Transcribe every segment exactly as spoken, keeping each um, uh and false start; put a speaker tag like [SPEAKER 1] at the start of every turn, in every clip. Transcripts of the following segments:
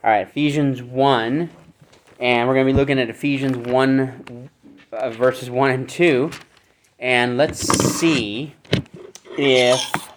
[SPEAKER 1] All right, Ephesians one, and we're going to be looking at Ephesians one, uh, verses one and two, and let's see if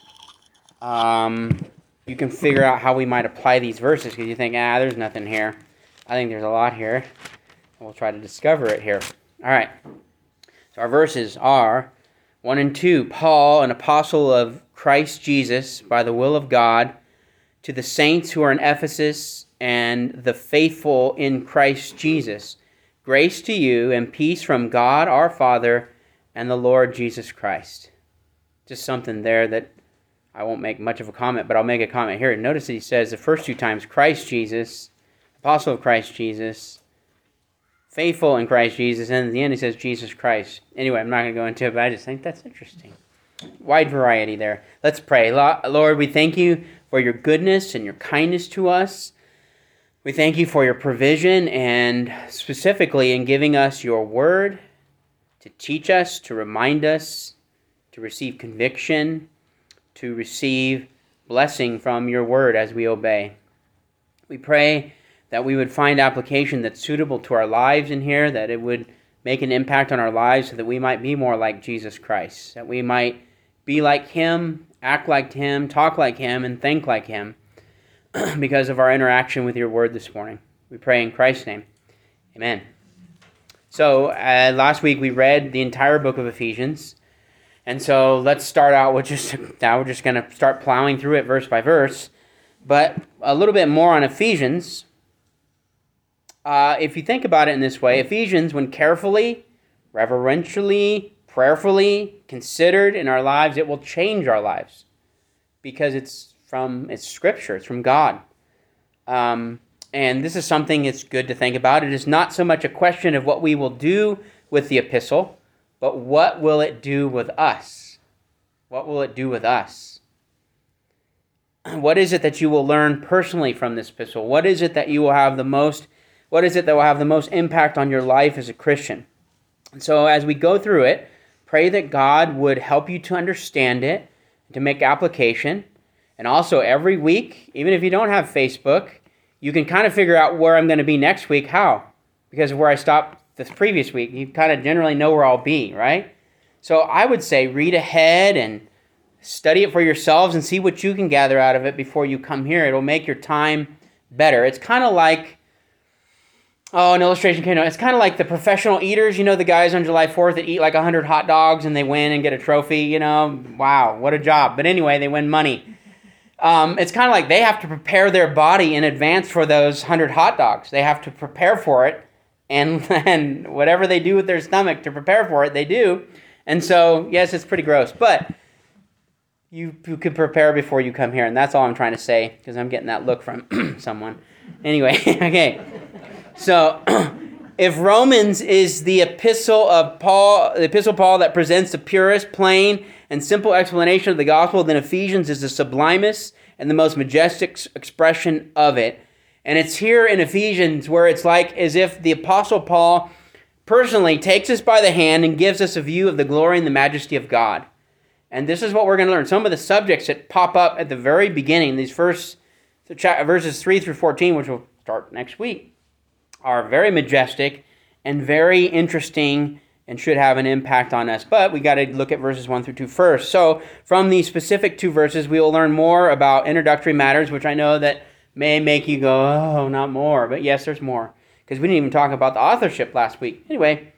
[SPEAKER 1] um, you can figure out how we might apply these verses, because you think, ah, there's nothing here. I think there's a lot here, and we'll try to discover it here. All right, so our verses are one and two. Paul, an apostle of Christ Jesus, by the will of God, to the saints who are in Ephesus and the faithful in Christ Jesus, grace to you and peace from God our Father and the Lord Jesus Christ. Just something there that I won't make much of a comment, but I'll make a comment here. Notice that he says the first two times, Christ Jesus, apostle of Christ Jesus, faithful in Christ Jesus, and at the end he says Jesus Christ. Anyway, I'm not going to go into it, but I just think that's interesting. Wide variety there. Let's pray. Lord, we thank you for your goodness and your kindness to us. We thank you for your provision and specifically in giving us your word to teach us, to remind us, to receive conviction, to receive blessing from your word as we obey. We pray that we would find application that's suitable to our lives in here, that it would make an impact on our lives so that we might be more like Jesus Christ, that we might be like him, act like him, talk like him, and think like him because of our interaction with your word this morning. We pray in Christ's name. Amen. So uh, last week we read the entire book of Ephesians. And so let's start out with just, now we're just going to start plowing through it verse by verse. But a little bit more on Ephesians. Uh, if you think about it in this way, Ephesians, when carefully, reverentially, prayerfully considered in our lives, it will change our lives because it's from it's Scripture, it's from God. Um, and this is something it's good to think about. It is not so much a question of what we will do with the epistle, but what will it do with us? What will it do with us? What is it that you will learn personally from this epistle? What is it that you will have the most, what is it that will have the most impact on your life as a Christian? And so as we go through it, pray that God would help you to understand it, to make application. And also every week, even if you don't have Facebook, you can kind of figure out where I'm going to be next week. How? Because of where I stopped this previous week. You kind of generally know where I'll be, right? So I would say read ahead and study it for yourselves and see what you can gather out of it before you come here. It'll make your time better. It's kind of like, oh, an illustration came out. It's kind of like the professional eaters, you know, the guys on July fourth that eat like one hundred hot dogs and they win and get a trophy, you know. Wow, what a job. But anyway, they win money. Um, it's kind of like they have to prepare their body in advance for those one hundred hot dogs. They have to prepare for it, and, and whatever they do with their stomach to prepare for it, they do. And so, yes, it's pretty gross, but you, you could prepare before you come here, and that's all I'm trying to say, because I'm getting that look from someone. Anyway, okay. So, if Romans is the epistle of Paul, the epistle of Paul that presents the purest, plain, and simple explanation of the gospel, then Ephesians is the sublimest and the most majestic expression of it. And it's here in Ephesians where it's like as if the Apostle Paul personally takes us by the hand and gives us a view of the glory and the majesty of God. And this is what we're going to learn. Some of the subjects that pop up at the very beginning, these first verses three through fourteen, which will start next week, are very majestic and very interesting and should have an impact on us. But we got to look at verses one through two first. So from these specific two verses, we will learn more about introductory matters, which I know that may make you go, oh, not more. But yes, there's more, because we didn't even talk about the authorship last week. Anyway,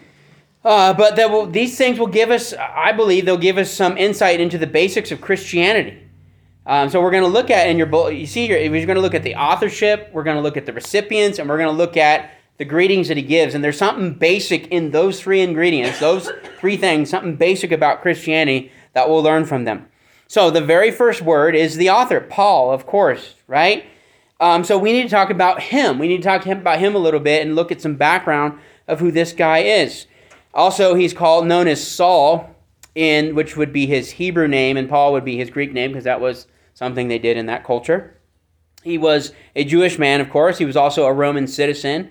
[SPEAKER 1] uh, but that will, these things will give us, I believe, they'll give us some insight into the basics of Christianity. Um, so we're going to look at, in your, you see, we're going to look at the authorship, we're going to look at the recipients, and we're going to look at the greetings that he gives. And there's something basic in those three ingredients, those three things, something basic about Christianity that we'll learn from them. So the very first word is the author, Paul, of course, right? Um, so we need to talk about him. We need to talk to him about him a little bit and look at some background of who this guy is. Also, he's called, known as Saul, in which would be his Hebrew name, and Paul would be his Greek name, because that was something they did in that culture. He was a Jewish man, of course. He was also a Roman citizen.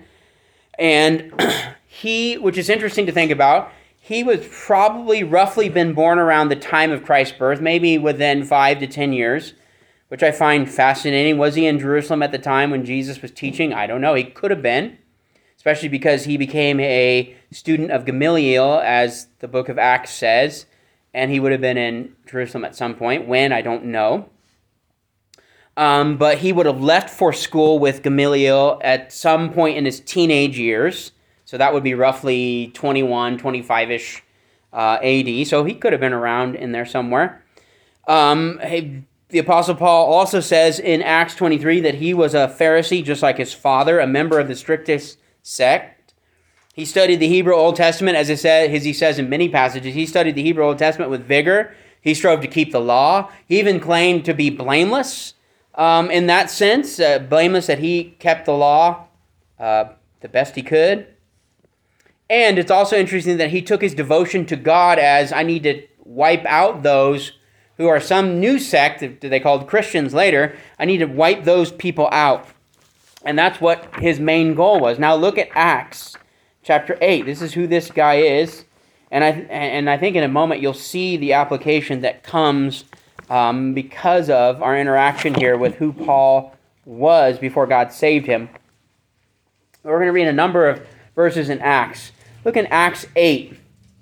[SPEAKER 1] And he, which is interesting to think about, he was probably roughly been born around the time of Christ's birth, maybe within five to ten years, which I find fascinating. Was he in Jerusalem at the time when Jesus was teaching? I don't know. He could have been, especially because he became a student of Gamaliel, as the book of Acts says, and he would have been in Jerusalem at some point. When, I don't know. Um, but he would have left for school with Gamaliel at some point in his teenage years. So that would be roughly twenty-one, twenty-five-ish uh, A D. So he could have been around in there somewhere. Um, the Apostle Paul also says in Acts twenty-three that he was a Pharisee, just like his father, a member of the strictest sect. He studied the Hebrew Old Testament, as, it said, as he says in many passages. He studied the Hebrew Old Testament with vigor. He strove to keep the law. He even claimed to be blameless um, in that sense, uh, blameless that he kept the law uh, the best he could. And it's also interesting that he took his devotion to God as, I need to wipe out those who are some new sect that they called Christians later. I need to wipe those people out. And that's what his main goal was. Now look at Acts chapter eight. This is who this guy is. And I and I think in a moment you'll see the application that comes um, because of our interaction here with who Paul was before God saved him. We're going to read a number of verses in Acts. Look in Acts eight.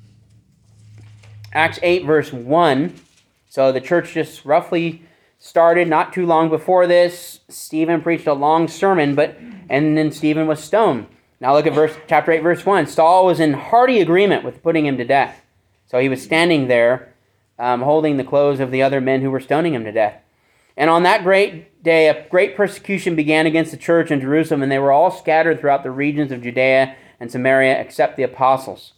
[SPEAKER 1] Acts eight verse one. So the church just roughly started not too long before this. Stephen preached a long sermon, but and then Stephen was stoned. Now look at verse chapter eight, verse one. Saul was in hearty agreement with putting him to death. So he was standing there, um, holding the clothes of the other men who were stoning him to death. And on that great day, a great persecution began against the church in Jerusalem, and they were all scattered throughout the regions of Judea and Samaria, except the apostles.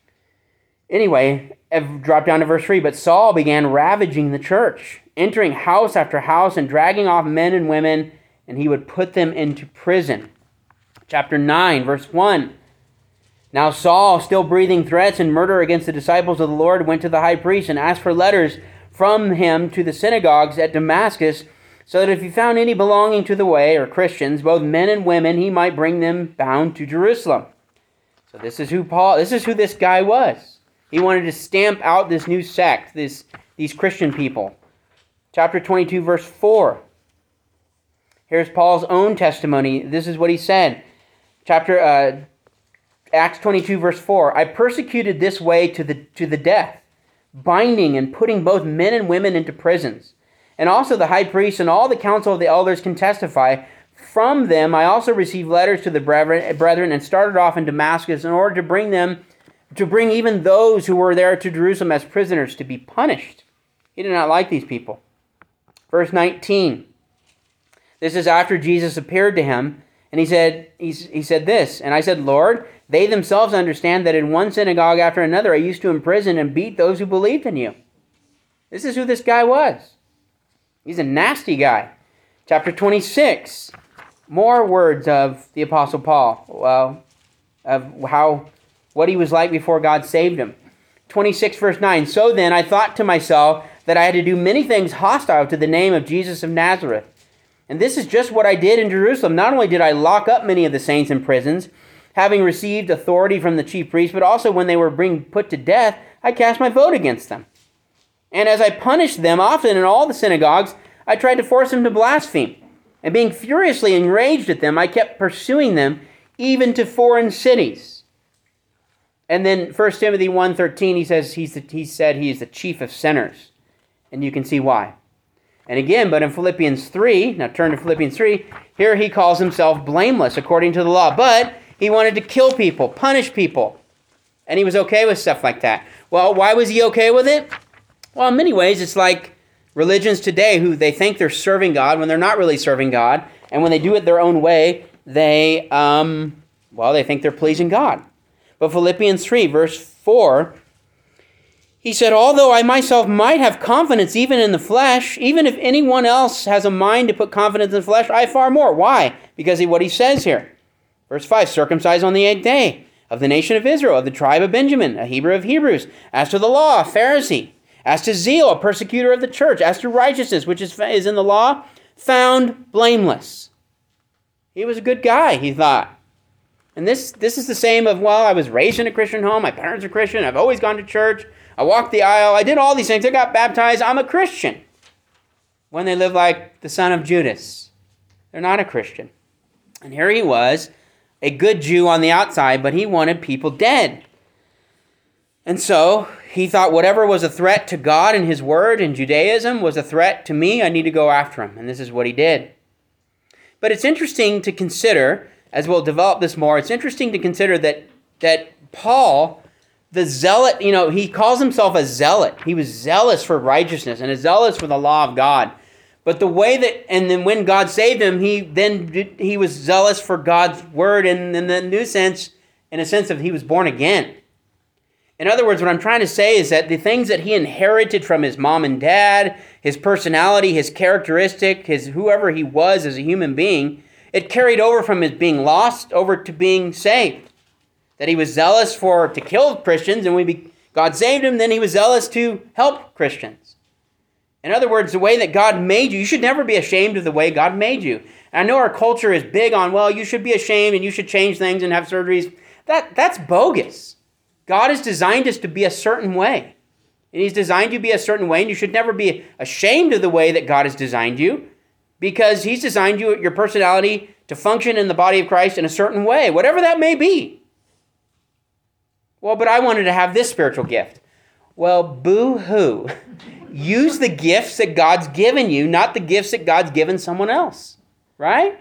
[SPEAKER 1] Anyway, drop down to verse three. But Saul began ravaging the church, entering house after house and dragging off men and women, and he would put them into prison. Chapter nine, verse one. Now Saul, still breathing threats and murder against the disciples of the Lord, went to the high priest and asked for letters from him to the synagogues at Damascus, so that if he found any belonging to the way, or Christians, both men and women, he might bring them bound to Jerusalem. So this is who Paul, this is who this guy was. He wanted to stamp out this new sect, this, these Christian people. Chapter twenty-two, verse four. Here's Paul's own testimony. This is what he said. Chapter uh, Acts twenty-two, verse four. I persecuted this way to the to the death, binding and putting both men and women into prisons. And also the high priest and all the council of the elders can testify. From them I also received letters to the brethren and started off in Damascus in order to bring them to bring even those who were there to Jerusalem as prisoners to be punished. He did not like these people. Verse nineteen. This is after Jesus appeared to him, and he said, he, he said this, and I said, Lord, they themselves understand that in one synagogue after another I used to imprison and beat those who believed in you. This is who this guy was. He's a nasty guy. Chapter twenty-six. More words of the Apostle Paul. Well, of how... what he was like before God saved him. twenty-six verse nine. So then I thought to myself that I had to do many things hostile to the name of Jesus of Nazareth. And this is just what I did in Jerusalem. Not only did I lock up many of the saints in prisons, having received authority from the chief priests, but also when they were being put to death, I cast my vote against them. And as I punished them often in all the synagogues, I tried to force them to blaspheme. And being furiously enraged at them, I kept pursuing them even to foreign cities. And then First Timothy one thirteen, he says he's the, he said he is the chief of sinners. And you can see why. And again, but in Philippians three, now turn to Philippians three, here he calls himself blameless according to the law. But he wanted to kill people, punish people. And he was okay with stuff like that. Well, why was he okay with it? Well, in many ways, it's like religions today who they think they're serving God when they're not really serving God. And when they do it their own way, they, um, well, they think they're pleasing God. But Philippians three, verse four, he said, although I myself might have confidence even in the flesh, even if anyone else has a mind to put confidence in the flesh, I far more. Why? Because of what he says here. Verse five, circumcised on the eighth day, of the nation of Israel, of the tribe of Benjamin, a Hebrew of Hebrews, as to the law, a Pharisee, as to zeal, a persecutor of the church, as to righteousness, which is, is in the law, found blameless. He was a good guy, he thought. And this, this is the same of, well, I was raised in a Christian home, my parents are Christian, I've always gone to church, I walked the aisle, I did all these things, I got baptized, I'm a Christian. when they live like the son of Judas. They're not a Christian. And here he was, a good Jew on the outside, but he wanted people dead. And so he thought whatever was a threat to God and his word and Judaism was a threat to me. I need to go after him. And this is what he did. But it's interesting to consider, as we'll develop this more, it's interesting to consider that, that Paul, the zealot, you know, he calls himself a zealot. He was zealous for righteousness and a zealous for the law of God. But the way that, and then when God saved him, he then did, he was zealous for God's word, and in the new sense, in a sense of he was born again. In other words, what I'm trying to say is that the things that he inherited from his mom and dad, his personality, his characteristic, his whoever he was as a human being, it carried over from his being lost over to being saved. That he was zealous for to kill Christians, and we God saved him, then he was zealous to help Christians. In other words, the way that God made you, you should never be ashamed of the way God made you. And I know our culture is big on, well, you should be ashamed and you should change things and have surgeries. That, that's bogus. God has designed us to be a certain way. And he's designed you to be a certain way, and you should never be ashamed of the way that God has designed you, because he's designed you, your personality, to function in the body of Christ in a certain way, whatever that may be. Well, but I wanted to have this spiritual gift. Well, boo-hoo. Use the gifts that God's given you, not the gifts that God's given someone else, right?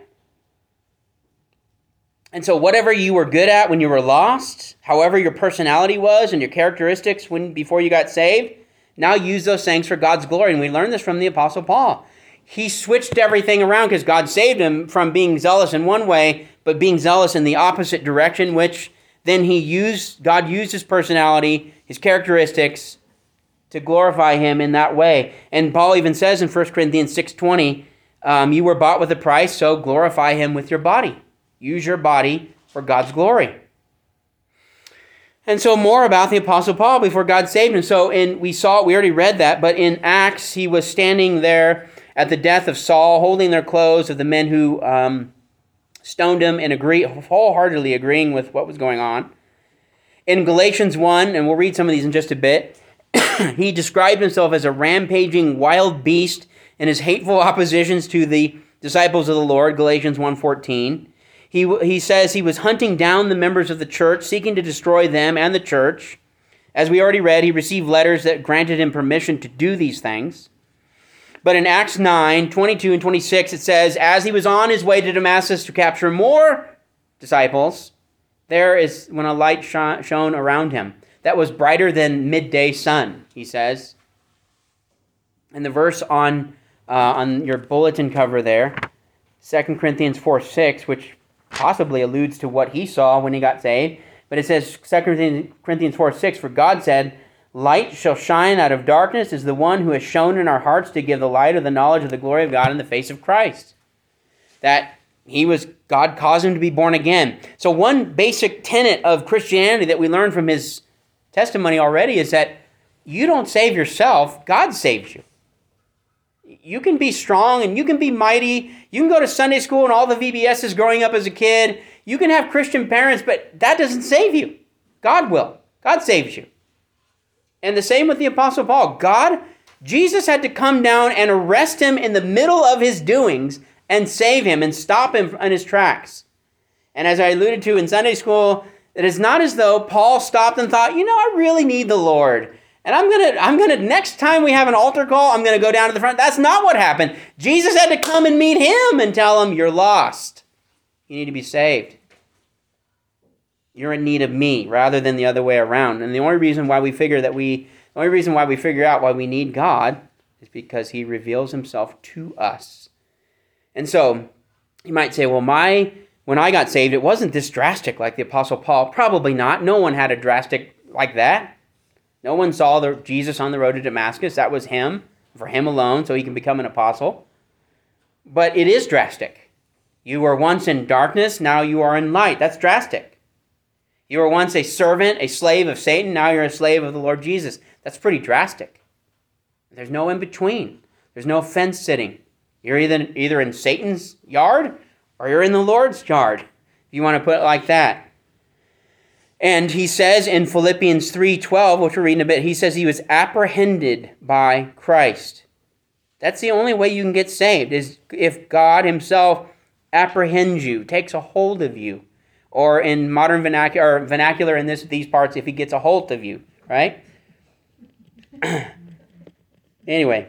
[SPEAKER 1] And so whatever you were good at when you were lost, however your personality was and your characteristics when before you got saved, now use those things for God's glory. And we learned this from the Apostle Paul. He switched everything around because God saved him from being zealous in one way, but being zealous in the opposite direction, which then he used, God used his personality, his characteristics, to glorify him in that way. And Paul even says in First Corinthians six twenty, um, you were bought with a price, so glorify him with your body. Use your body for God's glory. And so more about the Apostle Paul before God saved him. So in we saw, we already read that, but in Acts, he was standing there at the death of Saul, holding their clothes of the men who um, stoned him, and agree, wholeheartedly agreeing with what was going on. In Galatians one, and we'll read some of these in just a bit, he described himself as a rampaging wild beast in his hateful oppositions to the disciples of the Lord, Galatians one fourteen. He, he says he was hunting down the members of the church, seeking to destroy them and the church. As we already read, he received letters that granted him permission to do these things. But in Acts nine, twenty-two and twenty-six, it says, as he was on his way to Damascus to capture more disciples, there is when a light sh- shone around him that was brighter than midday sun, he says. And the verse on, uh, on your bulletin cover there, Second Corinthians four six, which possibly alludes to what he saw when he got saved. But it says, Second Corinthians four six, for God said, light shall shine out of darkness is the one who has shone in our hearts to give the light of the knowledge of the glory of God in the face of Christ. That he was, God caused him to be born again. So one basic tenet of Christianity that we learned from his testimony already is that you don't save yourself, God saves you. You can be strong and you can be mighty. You can go to Sunday school and all the V B Ss growing up as a kid. You can have Christian parents, but that doesn't save you. God will. God saves you. And the same with the Apostle Paul. God, Jesus had to come down and arrest him in the middle of his doings and save him and stop him in his tracks. And as I alluded to in Sunday school, it is not as though Paul stopped and thought, you know, I really need the Lord. And I'm going to, I'm going to, next time we have an altar call, I'm going to go down to the front. That's not what happened. Jesus had to come and meet him and tell him, you're lost. You need to be saved. You're in need of me rather than the other way around. And the only reason why we figure that we, the only reason why we figure out why we need God is because he reveals himself to us. And so you might say, well, my, when I got saved, it wasn't this drastic like the Apostle Paul. Probably not. No one had a drastic like that. No one saw the Jesus on the road to Damascus. That was him, for him alone, so he can become an apostle. But it is drastic. You were once in darkness, now you are in light. That's drastic. You were once a servant, a slave of Satan, now you're a slave of the Lord Jesus. That's pretty drastic. There's no in between. There's no fence sitting. You're either, either in Satan's yard or you're in the Lord's yard, if you want to put it like that. And he says in Philippians three twelve, which we're reading a bit, he says he was apprehended by Christ. That's the only way you can get saved, is if God himself apprehends you, takes a hold of you. Or in modern vernacular, or vernacular in this these parts, if he gets a hold of you, right? Anyway.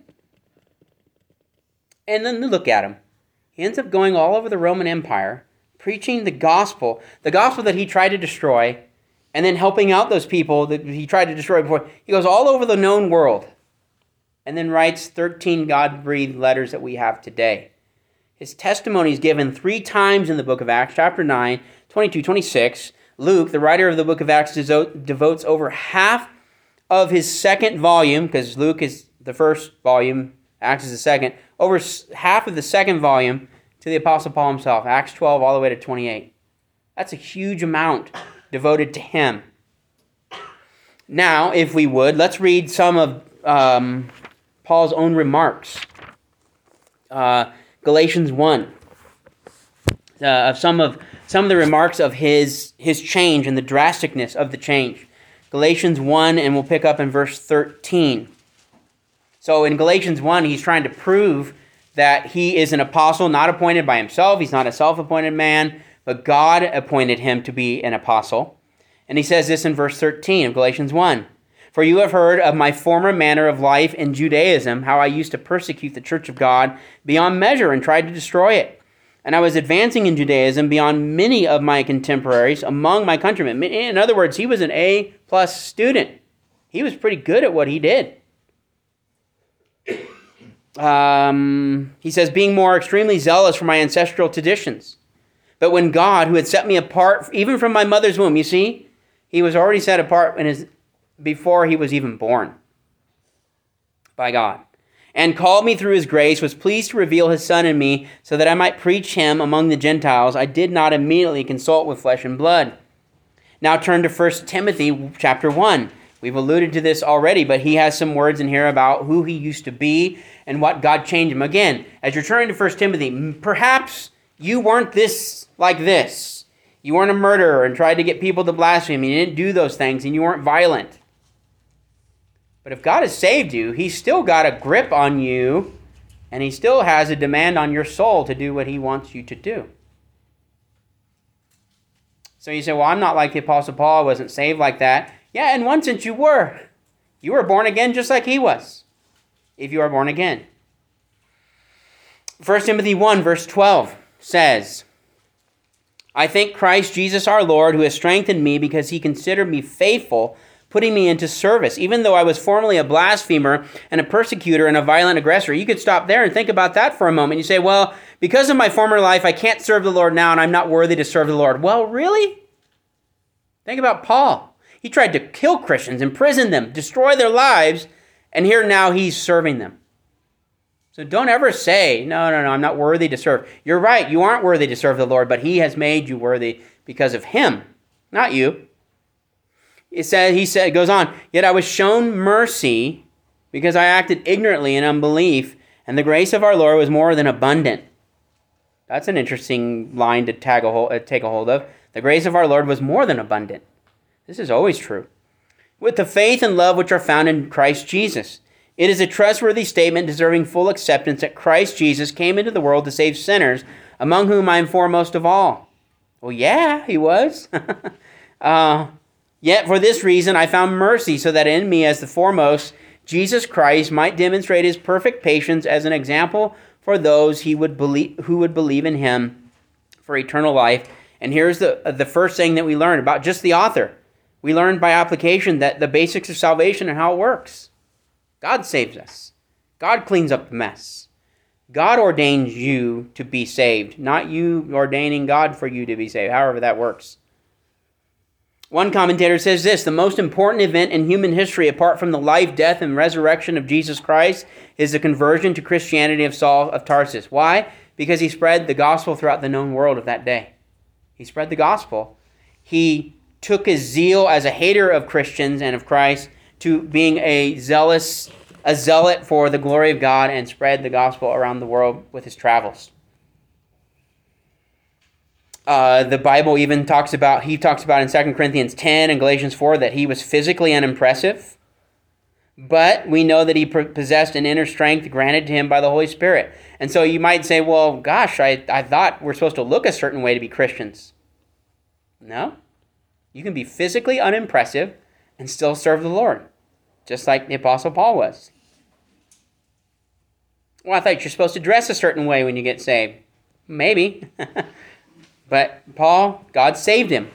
[SPEAKER 1] And then look at him. He ends up going all over the Roman Empire, preaching the gospel, the gospel that he tried to destroy, and then helping out those people that he tried to destroy before. He goes all over the known world, and then writes thirteen God-breathed letters that we have today. His testimony is given three times in the book of Acts, chapter nine, twenty-two, twenty-six. Luke, the writer of the book of Acts, devotes over half of his second volume, because Luke is the first volume, Acts is the second, over half of the second volume to the Apostle Paul himself, Acts twelve all the way to twenty-eight. That's a huge amount devoted to him. Now, if we would, let's read some of um, Paul's own remarks. Uh, Galatians one. Uh, of some of some of the remarks of his his change and the drasticness of the change. Galatians one, and we'll pick up in verse thirteen. So in Galatians one, he's trying to prove that he is an apostle, not appointed by himself. He's not a self-appointed man, but God appointed him to be an apostle. And he says this in verse thirteen of Galatians one. For you have heard of my former manner of life in Judaism, how I used to persecute the church of God beyond measure and tried to destroy it. And I was advancing in Judaism beyond many of my contemporaries among my countrymen. In other words, he was an A-plus student. He was pretty good at what he did. Um, he says, being more extremely zealous for my ancestral traditions. But when God, who had set me apart, even from my mother's womb, you see, he was already set apart in his before he was even born by God, and called me through his grace, was pleased to reveal his Son in me, so that I might preach him among the Gentiles. I did not immediately consult with flesh and blood. Now turn to First Timothy chapter one. We've alluded to this already, but he has some words in here about who he used to be and what God changed him. Again, as you're turning to First Timothy, perhaps you weren't this like this. You weren't a murderer and tried to get people to blaspheme. You didn't do those things, and you weren't violent. But if God has saved you, he's still got a grip on you, and he still has a demand on your soul to do what he wants you to do. So you say, well, I'm not like the Apostle Paul. I wasn't saved like that. Yeah, in one sense you were. You were born again just like he was, if you are born again. First Timothy one, verse twelve says, I thank Christ Jesus our Lord, who has strengthened me because he considered me faithful, putting me into service, even though I was formerly a blasphemer and a persecutor and a violent aggressor. You could stop there and think about that for a moment. You say, well, because of my former life, I can't serve the Lord now, and I'm not worthy to serve the Lord. Well, really? Think about Paul. He tried to kill Christians, imprison them, destroy their lives, and here now he's serving them. So don't ever say, no, no, no, I'm not worthy to serve. You're right, you aren't worthy to serve the Lord, but he has made you worthy because of him, not you. It said, he said, it goes on, yet I was shown mercy because I acted ignorantly in unbelief, and the grace of our Lord was more than abundant. That's an interesting line to tag a hold, uh, take a hold of. The grace of our Lord was more than abundant. This is always true. With the faith and love which are found in Christ Jesus. It is a trustworthy statement deserving full acceptance that Christ Jesus came into the world to save sinners, among whom I am foremost of all. Well, yeah, he was. uh, Yet for this reason I found mercy, so that in me as the foremost, Jesus Christ might demonstrate his perfect patience as an example for those he would believe, who would believe in him for eternal life. And here's the, the first thing that we learned about just the author. We learned by application that the basics of salvation and how it works. God saves us. God cleans up the mess. God ordains you to be saved, not you ordaining God for you to be saved, however that works. One commentator says this, the most important event in human history apart from the life, death, and resurrection of Jesus Christ is the conversion to Christianity of Saul of Tarsus. Why? Because he spread the gospel throughout the known world of that day. He spread the gospel. He took his zeal as a hater of Christians and of Christ to being a zealous, a zealot for the glory of God and spread the gospel around the world with his travels. Uh, the Bible even talks about, he talks about in Second Corinthians ten and Galatians four that he was physically unimpressive, But we know that he possessed an inner strength granted to him by the Holy Spirit. And so you might say, well, gosh, I, I thought we're supposed to look a certain way to be Christians. No. You can be physically unimpressive and still serve the Lord, just like the Apostle Paul was. Well, I thought you're supposed to dress a certain way when you get saved. Maybe. But Paul, God saved him.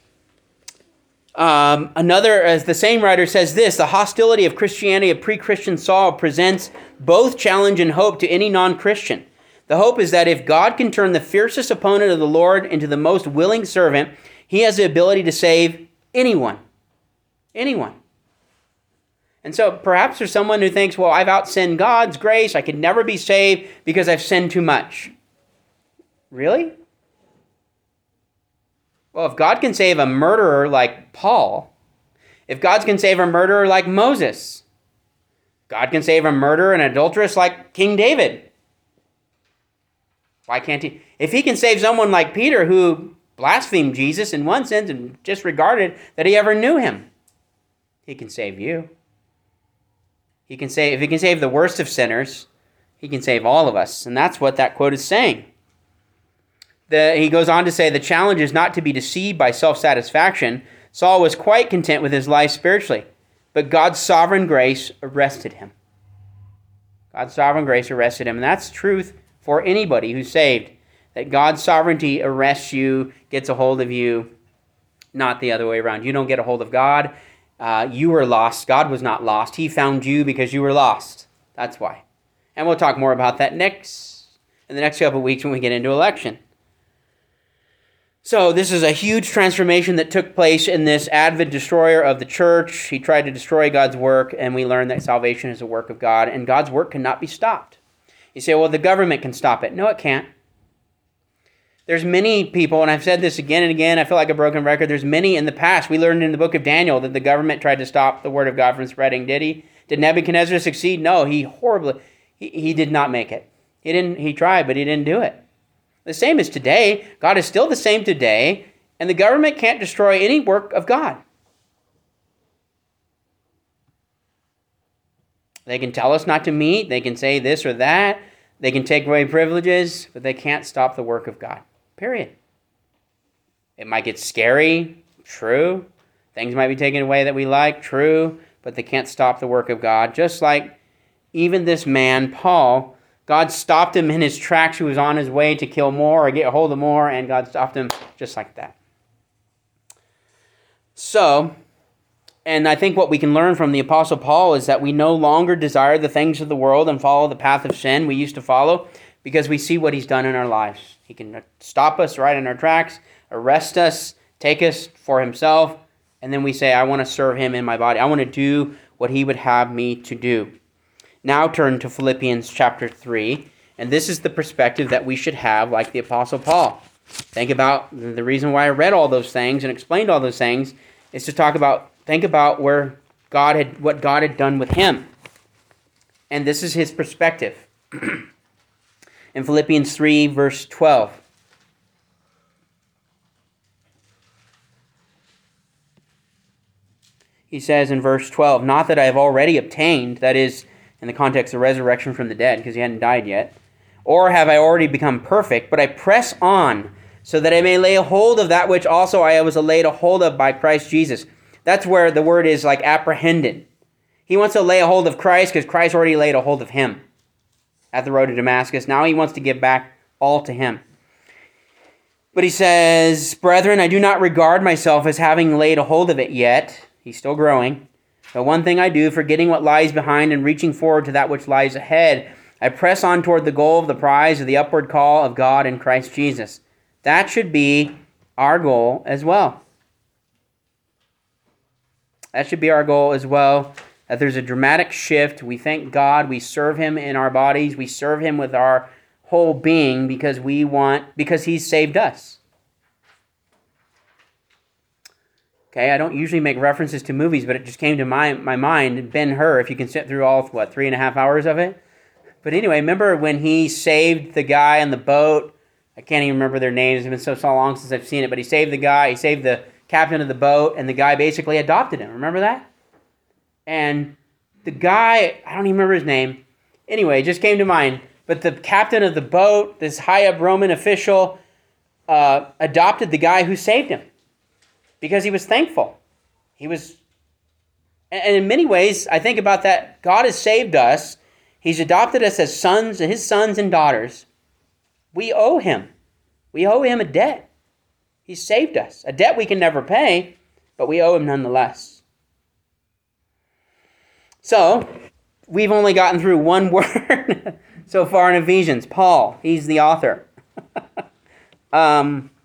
[SPEAKER 1] Um, another, as the same writer says this, the hostility of Christianity of pre-Christian Saul presents both challenge and hope to any non-Christian. The hope is that if God can turn the fiercest opponent of the Lord into the most willing servant, he has the ability to save anyone. Anyone. And so perhaps there's someone who thinks, well, I've outsinned God's grace. I could never be saved because I've sinned too much. Really? Well, if God can save a murderer like Paul, if God can save a murderer like Moses, God can save a murderer and adulteress like King David. Why can't he? If he can save someone like Peter who blasphemed Jesus in one sense and disregarded that he ever knew him, he can save you. He can save, if he can save the worst of sinners, he can save all of us. And that's what that quote is saying. The, he goes on to say, the challenge is not to be deceived by self-satisfaction. Saul was quite content with his life spiritually, but God's sovereign grace arrested him. God's sovereign grace arrested him. And that's truth for anybody who's saved, that God's sovereignty arrests you, gets a hold of you, not the other way around. You don't get a hold of God. Uh, you were lost. God was not lost. He found you because you were lost. That's why. And we'll talk more about that next in the next couple of weeks when we get into election. So this is a huge transformation that took place in this avid destroyer of the church. He tried to destroy God's work, and we learned that salvation is a work of God, and God's work cannot be stopped. You say, well, the government can stop it. No, it can't. There's many people, and I've said this again and again, I feel like a broken record, there's many in the past. We learned in the book of Daniel that the government tried to stop the word of God from spreading. Did he? Did Nebuchadnezzar succeed? No, he horribly, he, he did not make it. He didn't. He tried, but he didn't do it. The same as today. God is still the same today, and the government can't destroy any work of God. They can tell us not to meet. They can say this or that. They can take away privileges, but they can't stop the work of God. Period. It might get scary. True. Things might be taken away that we like. True. But they can't stop the work of God. Just like even this man, Paul, God stopped him in his tracks. He was on his way to kill more or get a hold of more, and God stopped him just like that. So, and I think what we can learn from the Apostle Paul is that we no longer desire the things of the world and follow the path of sin we used to follow because we see what he's done in our lives. He can stop us right in our tracks, arrest us, take us for himself, and then we say, I want to serve him in my body. I want to do what he would have me to do. Now turn to Philippians chapter three, and this is the perspective that we should have like the Apostle Paul. Think about the reason why I read all those things and explained all those things is to talk about, think about where God had, what God had done with him. And this is his perspective. In Philippians three, verse twelve. He says in verse twelve, not that I have already obtained, that is, in the context of resurrection from the dead, because he hadn't died yet, or have I already become perfect, but I press on, so that I may lay hold of that which also I was laid a hold of by Christ Jesus. That's where the word is like apprehended. He wants to lay a hold of Christ because Christ already laid a hold of him at the road to Damascus. Now he wants to give back all to him. But he says, brethren, I do not regard myself as having laid a hold of it yet. He's still growing. But one thing I do, forgetting what lies behind and reaching forward to that which lies ahead, I press on toward the goal of the prize of the upward call of God in Christ Jesus. That should be our goal as well. That should be our goal as well. That there's a dramatic shift. We thank God. We serve him in our bodies. We serve him with our whole being because we want, because he's saved us. Okay, I don't usually make references to movies, but it just came to my, my mind. Ben-Hur, if you can sit through all, what, three and a half hours of it? But anyway, remember when he saved the guy on the boat? I can't even remember their names. It's been so, so long since I've seen it. But he saved the guy. He saved the captain of the boat, and the guy basically adopted him. Remember that? And the guy, I don't even remember his name. Anyway, it just came to mind. But the captain of the boat, this high-up Roman official, uh, adopted the guy who saved him because he was thankful. He was, and in many ways, I think about that. God has saved us. He's adopted us as sons, his sons and daughters. We owe him. We owe him a debt. He saved us. A debt we can never pay, but we owe him nonetheless. So, we've only gotten through one word so far in Ephesians. Paul, he's the author. um,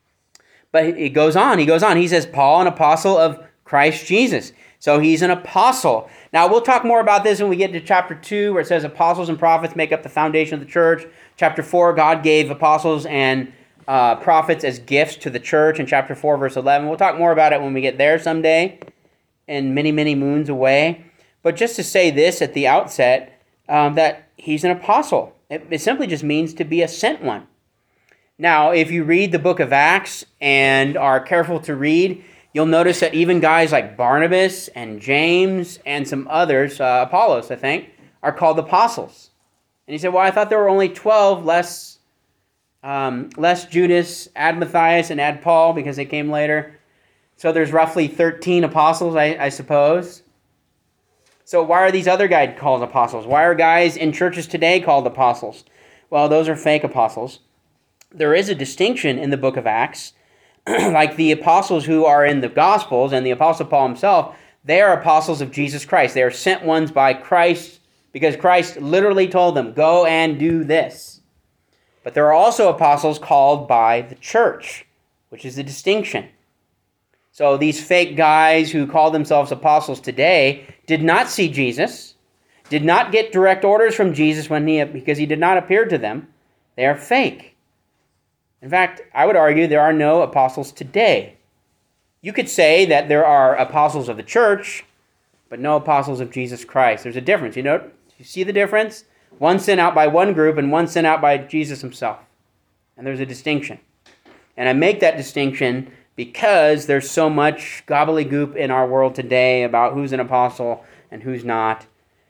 [SPEAKER 1] but it goes on, he goes on. He says, Paul, an apostle of Christ Jesus. So he's an apostle. Now, we'll talk more about this when we get to chapter two, where it says apostles and prophets make up the foundation of the church. Chapter four, God gave apostles and uh, prophets as gifts to the church in chapter four, verse eleven. We'll talk more about it when we get there someday, and many, many moons away. But just to say this at the outset, um, that he's an apostle. It, it simply just means to be a sent one. Now, if you read the book of Acts and are careful to read, you'll notice that even guys like Barnabas and James and some others, uh, Apollos, I think, are called apostles. And he said, well, I thought there were only twelve, less, um, less Judas, add Matthias, and add Paul, because they came later. So there's roughly thirteen apostles, I, I suppose. So why are these other guys called apostles? Why are guys in churches today called apostles? Well, those are fake apostles. There is a distinction in the book of Acts. Like the apostles who are in the Gospels and the Apostle Paul himself, they are apostles of Jesus Christ. They are sent ones by Christ because Christ literally told them, go and do this. But there are also apostles called by the church, which is the distinction. So these fake guys who call themselves apostles today did not see Jesus, did not get direct orders from Jesus when he because he did not appear to them. They are fake. In fact, I would argue there are no apostles today. You could say that there are apostles of the church, but no apostles of Jesus Christ. There's a difference. You know, you see the difference? One sent out by one group and one sent out by Jesus himself. And there's a distinction. And I make that distinction because there's so much gobbledygook in our world today about who's an apostle and who's not.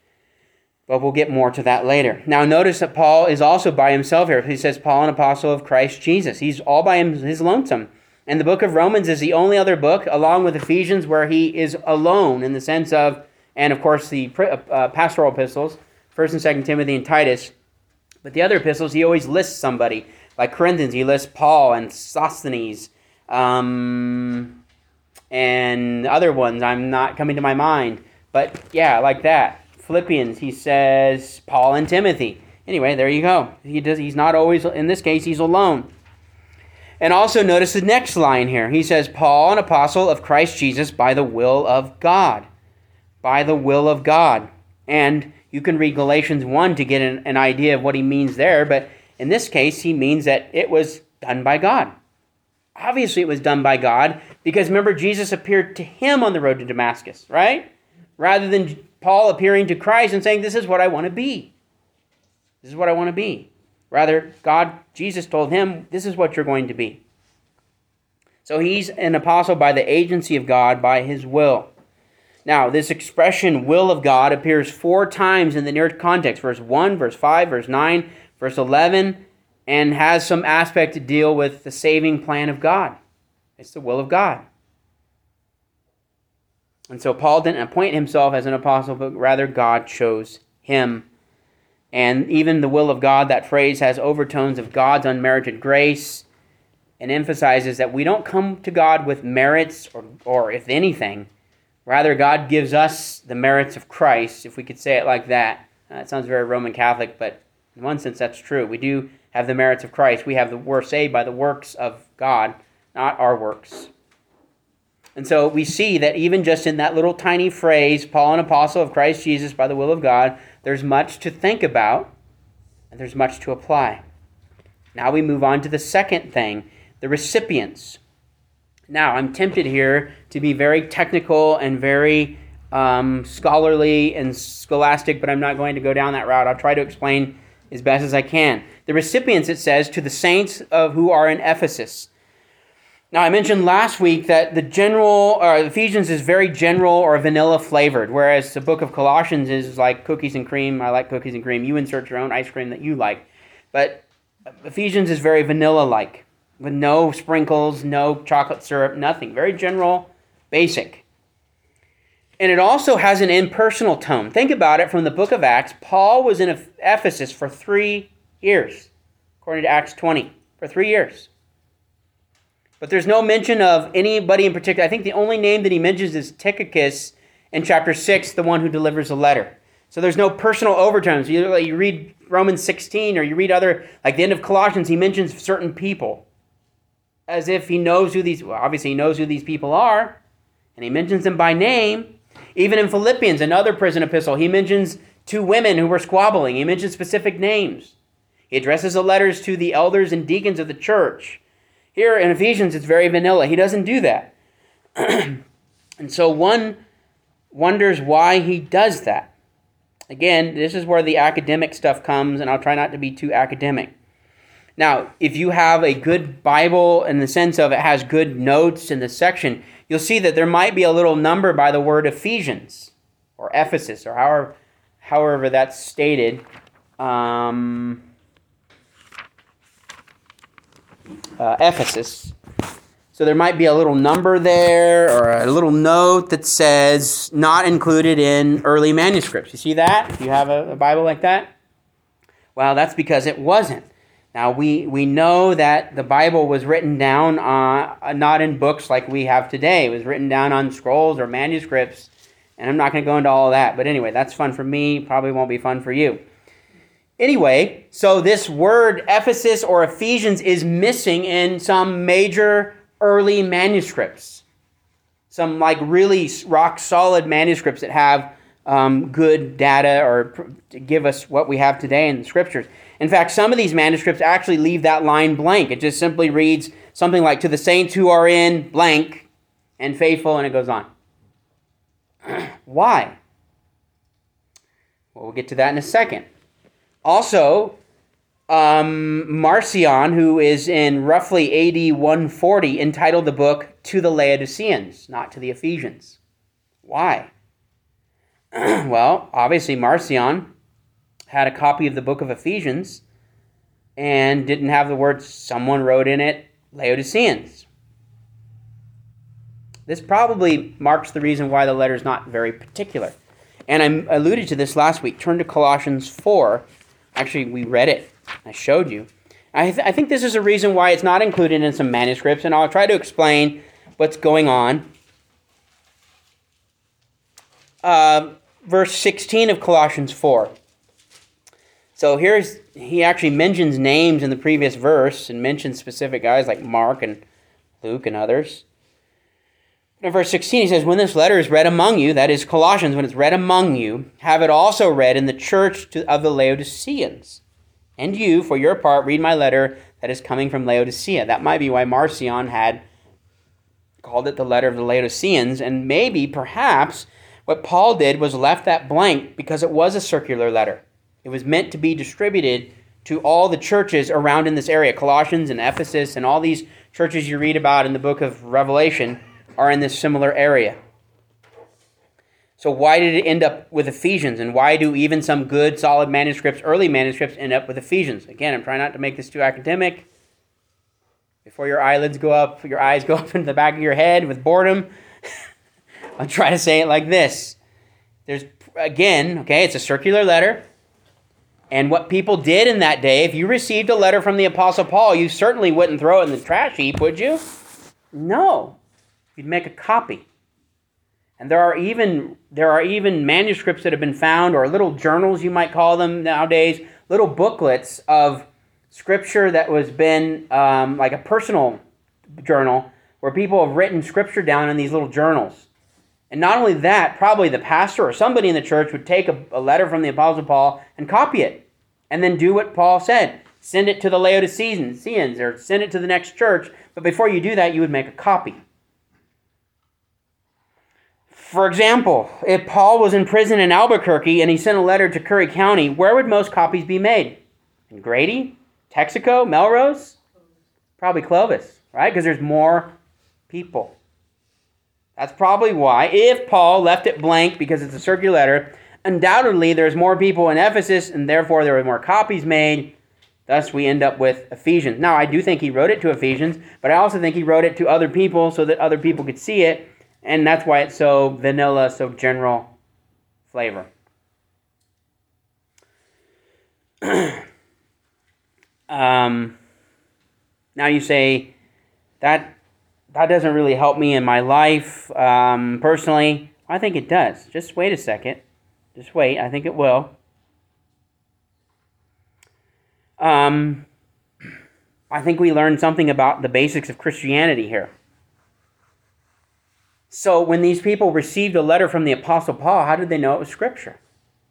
[SPEAKER 1] But we'll get more to that later. Now notice that Paul is also by himself here. He says, Paul, an apostle of Christ Jesus. He's all by him, his lonesome. And the book of Romans is the only other book, along with Ephesians, where he is alone in the sense of, and of course the uh, pastoral epistles, First and Second Timothy and Titus. But the other epistles, he always lists somebody. Like Corinthians, he lists Paul and Sosthenes, um, and other ones I'm not coming to my mind. But yeah, like that. Philippians, he says Paul and Timothy. Anyway, there you go. He does. He's not always, in this case, he's alone. And also notice the next line here. He says, Paul, an apostle of Christ Jesus by the will of God. By the will of God. And you can read Galatians one to get an, an idea of what he means there. But in this case, he means that it was done by God. Obviously, it was done by God because remember, Jesus appeared to him on the road to Damascus, right? Rather than Paul appearing to Christ and saying, this is what I want to be. This is what I want to be. Rather, God, Jesus told him, this is what you're going to be. So he's an apostle by the agency of God, by his will. Now, this expression, will of God, appears four times in the near context. Verse one, verse five, verse nine, verse eleven, and has some aspect to deal with the saving plan of God. It's the will of God. And so Paul didn't appoint himself as an apostle, but rather God chose him. And even the will of God, that phrase has overtones of God's unmerited grace and emphasizes that we don't come to God with merits or, or if anything. Rather, God gives us the merits of Christ, if we could say it like that. Uh, it sounds very Roman Catholic, but in one sense that's true. We do have the merits of Christ. We have the, we're saved by the works of God, not our works. And so we see that even just in that little tiny phrase, Paul, an apostle of Christ Jesus by the will of God, there's much to think about and there's much to apply. Now we move on to the second thing, the recipients. Now I'm tempted here to be very technical and very um, scholarly and scholastic, but I'm not going to go down that route. I'll try to explain as best as I can. The recipients, it says, to the saints of who are in Ephesus. Now, I mentioned last week that the general, or Ephesians is very general or vanilla flavored, whereas the book of Colossians is like cookies and cream. I like cookies and cream. You insert your own ice cream that you like. But Ephesians is very vanilla-like, with no sprinkles, no chocolate syrup, nothing. Very general, basic. And it also has an impersonal tone. Think about it from the book of Acts. Paul was in Ephesus for three years, according to Acts twenty, for three years. But there's no mention of anybody in particular. I think the only name that he mentions is Tychicus in chapter six, the one who delivers the letter. So there's no personal overtones. You, you read Romans sixteen or you read other, like the end of Colossians, he mentions certain people as if he knows who these, well, obviously he knows who these people are, and he mentions them by name. Even in Philippians, another prison epistle, he mentions two women who were squabbling. He mentions specific names. He addresses the letters to the elders and deacons of the church. Here in Ephesians, it's very vanilla. He doesn't do that. And so one wonders why he does that. Again, this is where the academic stuff comes, and I'll try not to be too academic. Now, if you have a good Bible in the sense of it has good notes in the section, you'll see that there might be a little number by the word Ephesians, or Ephesus, or however, however that's stated. Um, uh, Ephesus. So there might be a little number there, or a little note that says, not included in early manuscripts. You see that? If you have a, a Bible like that? Well, that's because it wasn't. Now, we, we know that the Bible was written down uh, not in books like we have today. It was written down on scrolls or manuscripts, and I'm not going to go into all of that. But anyway, that's fun for me. Probably won't be fun for you. Anyway, so this word Ephesus or Ephesians is missing in some major early manuscripts. Some like really rock-solid manuscripts that have um, good data or pr- to give us what we have today in the Scriptures. In fact, some of these manuscripts actually leave that line blank. It just simply reads something like, to the saints who are in blank and faithful, and it goes on. Why? Well, we'll get to that in a second. Also, um, Marcion, who is in roughly A D one forty, entitled the book To the Laodiceans, not to the Ephesians. Why? Well, obviously Marcion had a copy of the book of Ephesians and didn't have the words someone wrote in it, Laodiceans. This probably marks the reason why the letter is not very particular. And I alluded to this last week. Turn to Colossians four. Actually, we read it. I showed you. I, th- I think this is a reason why it's not included in some manuscripts, and I'll try to explain what's going on. Uh, verse sixteen of Colossians four. So here's, he actually mentions names in the previous verse and mentions specific guys like Mark and Luke and others. In verse sixteen, he says, when this letter is read among you, that is Colossians, when it's read among you, have it also read in the church to, of the Laodiceans. And you, for your part, read my letter that is coming from Laodicea. That might be why Marcion had called it the letter of the Laodiceans, and maybe, perhaps, what Paul did was left that blank because it was a circular letter. It was meant to be distributed to all the churches around in this area. Colossians and Ephesus and all these churches you read about in the book of Revelation are in this similar area. So why did it end up with Ephesians? And why do even some good, solid manuscripts, early manuscripts, end up with Ephesians? Again, I'm trying not to make this too academic. Before your eyelids go up, your eyes go up into the back of your head with boredom, I'll try to say it like this. There's, again, okay, it's a circular letter. And what people did in that day, if you received a letter from the Apostle Paul, you certainly wouldn't throw it in the trash heap, would you? No. You'd make a copy. And there are even there are even manuscripts that have been found, or little journals, you might call them nowadays, little booklets of Scripture that was been um, like a personal journal, where people have written Scripture down in these little journals. And not only that, probably the pastor or somebody in the church would take a, a letter from the Apostle Paul and copy it, and then do what Paul said. Send it to the Laodiceans, or send it to the next church. But before you do that, you would make a copy. For example, if Paul was in prison in Albuquerque and he sent a letter to Curry County, where would most copies be made? In Grady? Texaco? Melrose? Probably Clovis, right? Because there's more people. That's probably why, if Paul left it blank because it's a circular letter, undoubtedly there's more people in Ephesus, and therefore there were more copies made. Thus we end up with Ephesians. Now, I do think he wrote it to Ephesians, but I also think he wrote it to other people so that other people could see it, and that's why it's so vanilla, so general flavor. um, now you say, that that doesn't really help me in my life um, personally. I think it does. Just wait a second. Just wait. I think it will. Um, I think we learned something about the basics of Christianity here. So when these people received a letter from the Apostle Paul, how did they know it was Scripture?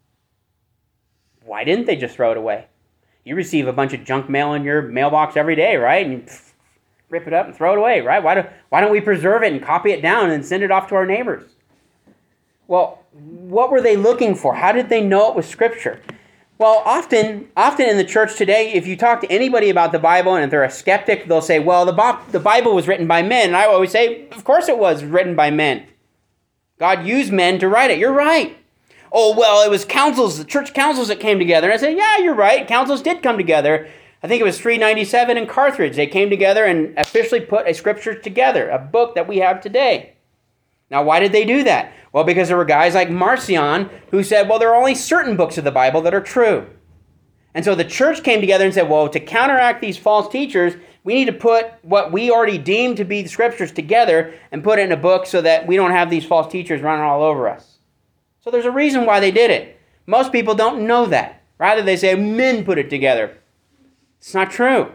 [SPEAKER 1] Why didn't they just throw it away? You receive a bunch of junk mail in your mailbox every day, right? And you pff, rip it up and throw it away, right? Why, do, why don't we preserve it and copy it down and send it off to our neighbors? Well, what were they looking for? How did they know it was Scripture? Well, often, often in the church today, if you talk to anybody about the Bible, and if they're a skeptic, they'll say, well, the, Bo- the Bible was written by men. And I always say, of course it was written by men. God used men to write it. You're right. Oh, well, it was councils, the church councils that came together. And I say, yeah, you're right. Councils did come together. I think it was three ninety-seven in Carthage. They came together and officially put a scripture together, a book that we have today. Now, why did they do that? Well, because there were guys like Marcion who said, well, there are only certain books of the Bible that are true. And so the church came together and said, well, to counteract these false teachers, we need to put what we already deem to be the scriptures together and put it in a book so that we don't have these false teachers running all over us. So there's a reason why they did it. Most people don't know that. Rather, they say men put it together. It's not true.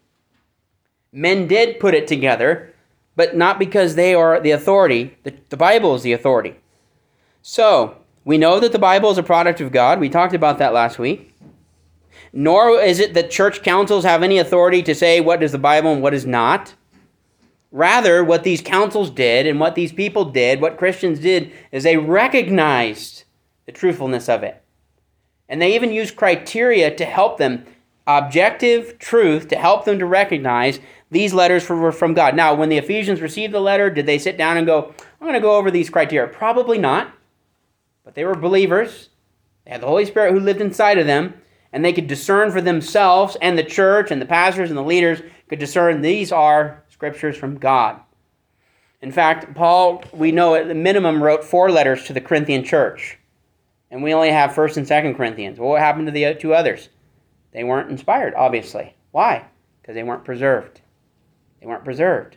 [SPEAKER 1] Men did put it together, but not because they are the authority. The, the Bible is the authority. So, we know that the Bible is a product of God. We talked about that last week. Nor is it that church councils have any authority to say what is the Bible and what is not. Rather, what these councils did and what these people did, what Christians did, is they recognized the truthfulness of it. And they even used criteria to help them, objective truth, to help them to recognize these letters were from God. Now, when the Ephesians received the letter, did they sit down and go, I'm going to go over these criteria? Probably not. But they were believers. They had the Holy Spirit who lived inside of them, and they could discern for themselves, and the church and the pastors and the leaders could discern these are scriptures from God. In fact, Paul, we know at the minimum, wrote four letters to the Corinthian church. And we only have First and Second Corinthians. Well, what happened to the two others? They weren't inspired, obviously. Why? Because they weren't preserved. They weren't preserved.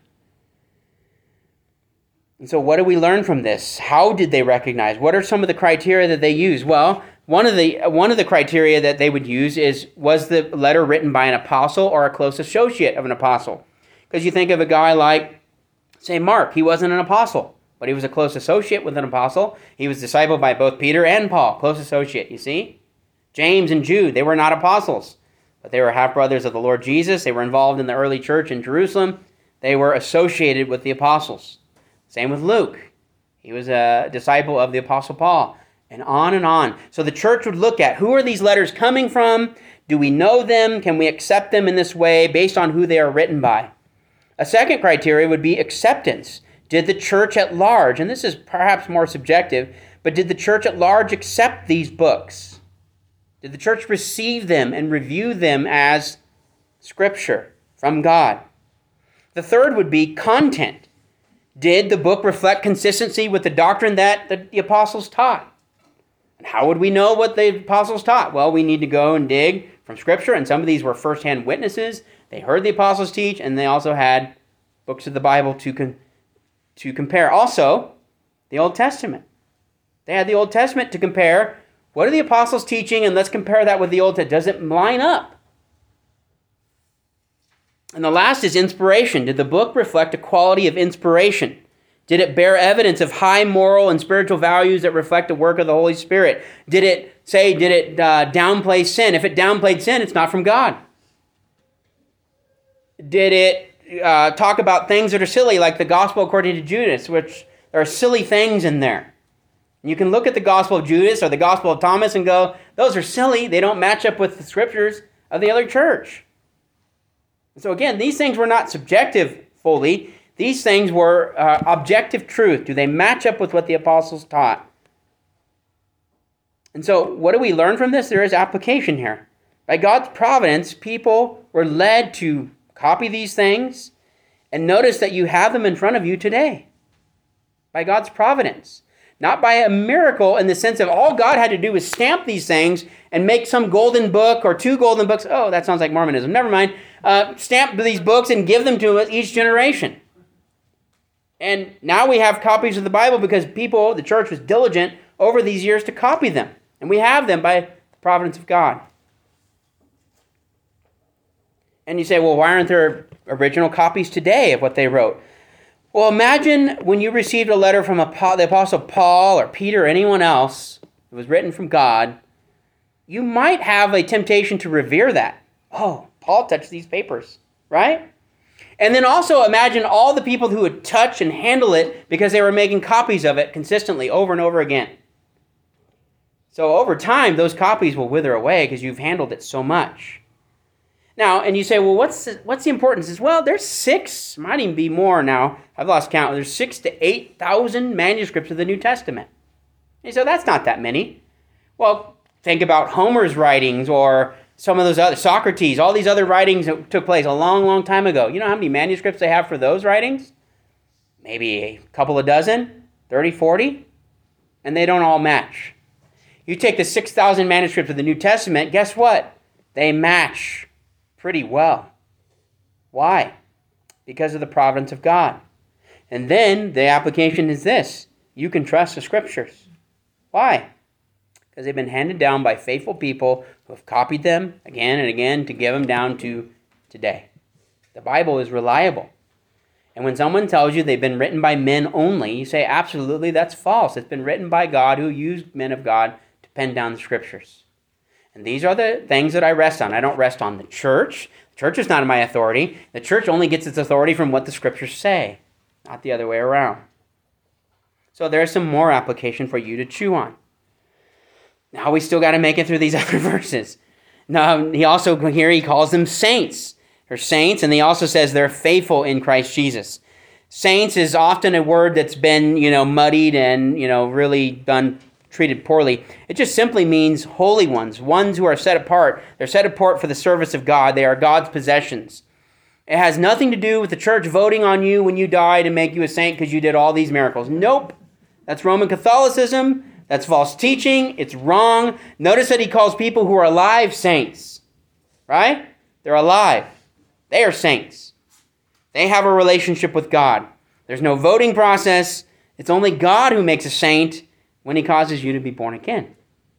[SPEAKER 1] And so what do we learn from this? How did they recognize? What are some of the criteria that they use? Well, one of the one of the criteria that they would use is, was the letter written by an apostle or a close associate of an apostle? Because you think of a guy like, say, Mark. He wasn't an apostle, but he was a close associate with an apostle. He was discipled by both Peter and Paul, close associate, you see? James and Jude, they were not apostles, but they were half-brothers of the Lord Jesus. They were involved in the early church in Jerusalem. They were associated with the apostles. Same with Luke. He was a disciple of the Apostle Paul, and on and on. So the church would look at, who are these letters coming from? Do we know them? Can we accept them in this way based on who they are written by? A second criteria would be acceptance. Did the church at large, and this is perhaps more subjective, but did the church at large accept these books? Did the church receive them and review them as Scripture from God? The third would be content. Did the book reflect consistency with the doctrine that the apostles taught? And how would we know what the apostles taught? Well, we need to go and dig from Scripture, and some of these were first-hand witnesses. They heard the apostles teach, and they also had books of the Bible to, con- to compare. Also, the Old Testament. They had the Old Testament to compare. What are the apostles teaching? And let's compare that with the Old Testament. Does it line up? And the last is inspiration. Did the book reflect a quality of inspiration? Did it bear evidence of high moral and spiritual values that reflect the work of the Holy Spirit? Did it say, did it uh, downplay sin? If it downplayed sin, it's not from God. Did it uh, talk about things that are silly, like the Gospel according to Judas, which there are silly things in there? You can look at the Gospel of Judas or the Gospel of Thomas and go, those are silly. They don't match up with the scriptures of the other church. So again, these things were not subjective fully. These things were uh, objective truth. Do they match up with what the apostles taught? And so what do we learn from this? There is application here. By God's providence, people were led to copy these things. And notice that you have them in front of you today. By God's providence. Not by a miracle in the sense of all God had to do was stamp these things and make some golden book or two golden books. Oh, that sounds like Mormonism. Never mind. Uh, stamp these books and give them to each generation. And now we have copies of the Bible because people, the church was diligent over these years to copy them. And we have them by the providence of God. And you say, well, why aren't there original copies today of what they wrote? Well, imagine when you received a letter from the Apostle Paul or Peter or anyone else that was written from God, you might have a temptation to revere that. Oh, Paul touched these papers, right? And then also imagine all the people who would touch and handle it because they were making copies of it consistently over and over again. So over time, those copies will wither away because you've handled it so much. Now, and you say, well, what's the, what's the importance? Is well, there's six, might even be more now. I've lost count. There's six to eight thousand manuscripts of the New Testament. And so that's not that many. Well, think about Homer's writings or some of those other, Socrates, all these other writings that took place a long, long time ago. You know how many manuscripts they have for those writings? Maybe a couple of dozen, thirty, forty, and they don't all match. You take the six thousand manuscripts of the New Testament, guess what? They match pretty well. Why? Because of the providence of God. And then the application is this. You can trust the Scriptures. Why? Because they've been handed down by faithful people who have copied them again and again to give them down to today. The Bible is reliable. And when someone tells you they've been written by men only, you say, absolutely, that's false. It's been written by God who used men of God to pen down the Scriptures. And these are the things that I rest on. I don't rest on the church. The church is not my authority. The church only gets its authority from what the Scriptures say, not the other way around. So there's some more application for you to chew on. Now we still got to make it through these other verses. Now he also, here he calls them saints. They're saints, and he also says they're faithful in Christ Jesus. Saints is often a word that's been, you know, muddied and, you know, really done treated poorly. It just simply means holy ones, ones who are set apart. They're set apart for the service of God. They are God's possessions. It has nothing to do with the church voting on you when you die to make you a saint because you did all these miracles. Nope. That's Roman Catholicism. That's false teaching. It's wrong. Notice that he calls people who are alive saints. Right? They're alive. They are saints. They have a relationship with God. There's no voting process. It's only God who makes a saint when he causes you to be born again.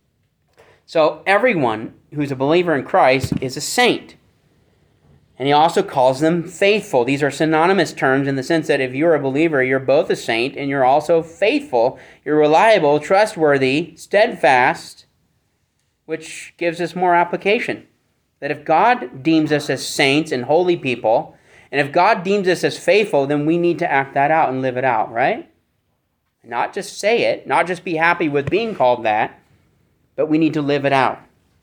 [SPEAKER 1] So everyone who's a believer in Christ is a saint. And he also calls them faithful. These are synonymous terms in the sense that if you're a believer, you're both a saint and you're also faithful. You're reliable, trustworthy, steadfast, which gives us more application. That if God deems us as saints and holy people, and if God deems us as faithful, then we need to act that out and live it out, right? Not just say it, not just be happy with being called that, but we need to live it out.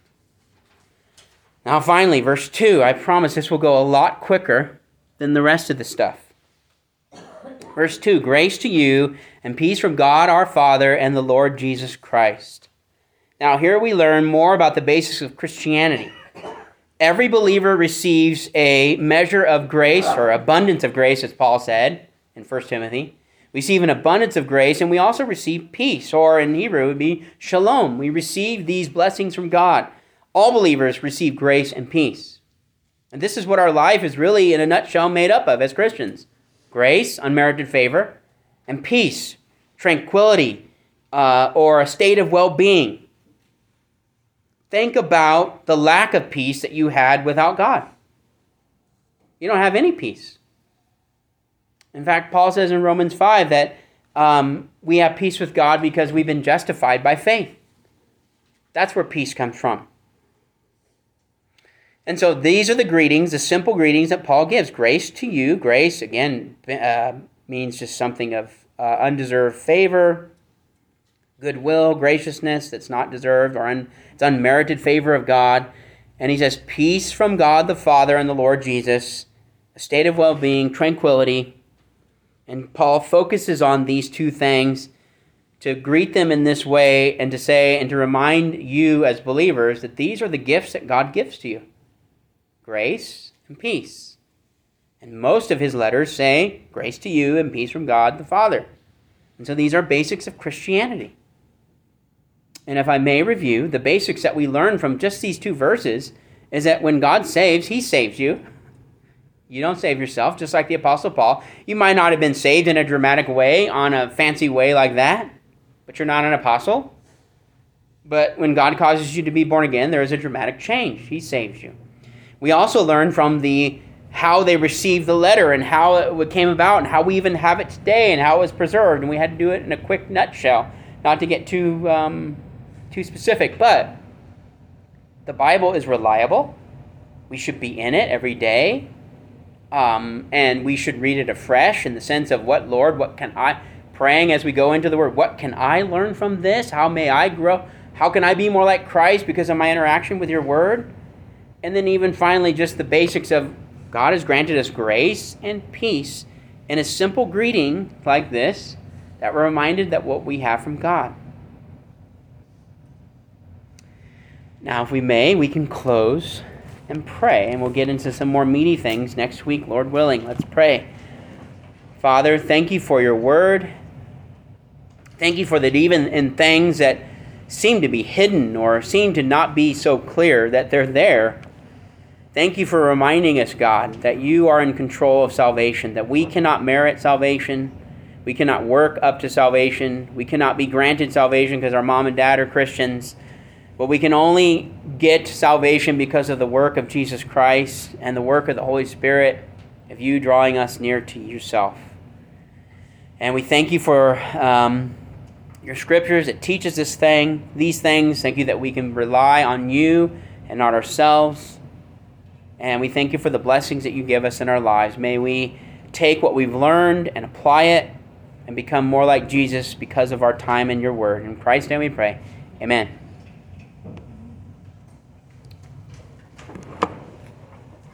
[SPEAKER 1] Now finally, verse two, I promise this will go a lot quicker than the rest of the stuff. Verse two, grace to you and peace from God our Father and the Lord Jesus Christ. Now here we learn more about the basics of Christianity. Every believer receives a measure of grace, or abundance of grace, as Paul said in First Timothy. We receive an abundance of grace, and we also receive peace, or in Hebrew it would be shalom. We receive these blessings from God. All believers receive grace and peace. And this is what our life is really, in a nutshell, made up of as Christians. Grace, unmerited favor, and peace, tranquility, uh, or a state of well-being. Think about the lack of peace that you had without God. You don't have any peace. In fact, Paul says in Romans five that um, we have peace with God because we've been justified by faith. That's where peace comes from. And so these are the greetings, the simple greetings that Paul gives. Grace to you. Grace, again, uh, means just something of uh, undeserved favor, goodwill, graciousness that's not deserved, or un, it's unmerited favor of God. And he says, peace from God the Father and the Lord Jesus, a state of well-being, tranquility. And Paul focuses on these two things to greet them in this way and to say and to remind you as believers that these are the gifts that God gives to you. Grace and peace. And most of his letters say, grace to you and peace from God the Father. And so these are basics of Christianity. And if I may review, the basics that we learn from just these two verses is that when God saves, he saves you. You don't save yourself, just like the Apostle Paul. You might not have been saved in a dramatic way, on a fancy way like that, but you're not an apostle. But when God causes you to be born again, there is a dramatic change. He saves you. We also learn from the how they received the letter and how it came about and how we even have it today and how it was preserved. And we had to do it in a quick nutshell, not to get too um, too specific. But the Bible is reliable. We should be in it every day. Um, and we should read it afresh in the sense of what, Lord, what can I, praying as we go into the Word, what can I learn from this? How may I grow? How can I be more like Christ because of my interaction with your Word? And then even finally, just the basics of God has granted us grace and peace in a simple greeting like this, that we're reminded that what we have from God. Now, if we may, we can close and pray, and we'll get into some more meaty things next week, Lord willing. Let's pray. Father, thank you for your word. Thank you for that even in things that seem to be hidden or seem to not be so clear, that they're there. Thank you for reminding us, God, that you are in control of salvation, that we cannot merit salvation. We cannot work up to salvation. We cannot be granted salvation because our mom and dad are Christians. But we can only get salvation because of the work of Jesus Christ and the work of the Holy Spirit, of you drawing us near to yourself. And we thank you for um, your scriptures that teaches this thing, these things. Thank you that we can rely on you and not ourselves. And we thank you for the blessings that you give us in our lives. May we take what we've learned and apply it and become more like Jesus because of our time in your word. In Christ's name we pray. Amen.